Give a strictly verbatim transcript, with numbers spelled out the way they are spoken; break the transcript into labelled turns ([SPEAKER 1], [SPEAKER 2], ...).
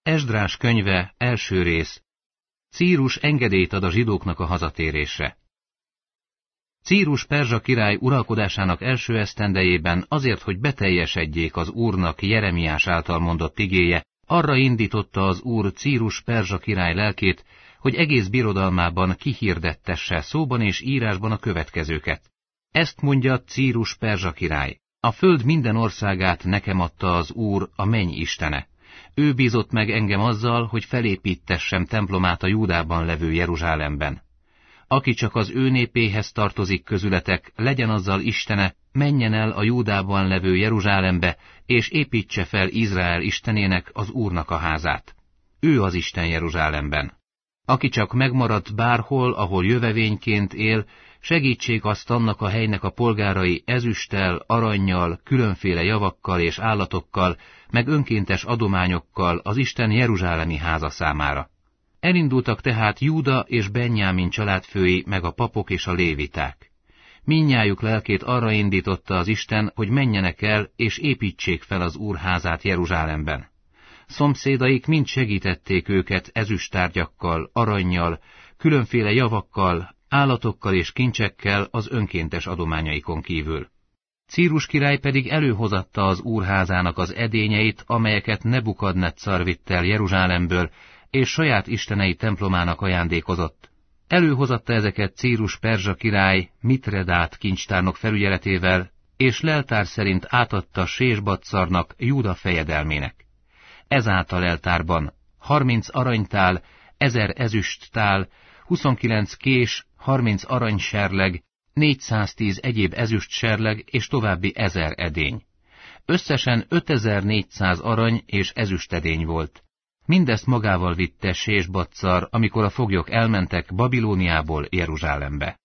[SPEAKER 1] Esdrás könyve, első rész. Círus engedélyt ad a zsidóknak a hazatérésre. Círus perzsa király uralkodásának első esztendejében azért, hogy beteljesedjék az Úrnak Jeremiás által mondott igéje, arra indította az Úr Círus perzsa király lelkét, hogy egész birodalmában kihirdettesse szóban és írásban a következőket. Ezt mondja Círus perzsa király: a föld minden országát nekem adta az Úr, a menny istene. Ő bízott meg engem azzal, hogy felépítessem templomát a Júdában levő Jeruzsálemben. Aki csak az ő népéhez tartozik közületek, legyen azzal istene, menjen el a Júdában levő Jeruzsálembe, és építse fel Izrael istenének, az Úrnak a házát. Ő az Isten Jeruzsálemben. Aki csak megmaradt bárhol, ahol jövevényként él, segítsék azt annak a helynek a polgárai ezüsttel, arannyal, különféle javakkal és állatokkal, meg önkéntes adományokkal az Isten jeruzsálemi háza számára. Elindultak tehát Júda és Benjámin családfői, meg a papok és a léviták. Mindnyájuk lelkét arra indította az Isten, hogy menjenek el és építsék fel az Úr házát Jeruzsálemben. Szomszédaik mind segítették őket ezüsttárgyakkal, arannyal, különféle javakkal, állatokkal és kincsekkel az önkéntes adományaikon kívül. Círus király pedig előhozatta az Úr házának az edényeit, amelyeket Nebukadneccar vitt el Jeruzsálemből, és saját istenei templomának ajándékozott. Előhozatta ezeket Círus perzsa király Mitredát kincstárnok felügyeletével, és leltár szerint átadta Sésbaccarnak, Júda fejedelmének. Ezáltal leltárban harminc aranytál, ezer ezüsttál, huszonkilenc kés, harminc aranyserleg, négyszáztíz egyéb ezüstserleg és további ezer edény. Összesen ötezer-négyszáz arany és ezüstedény volt. Mindezt magával vitte Sésbaccar, amikor a foglyok elmentek Babilóniából Jeruzsálembe.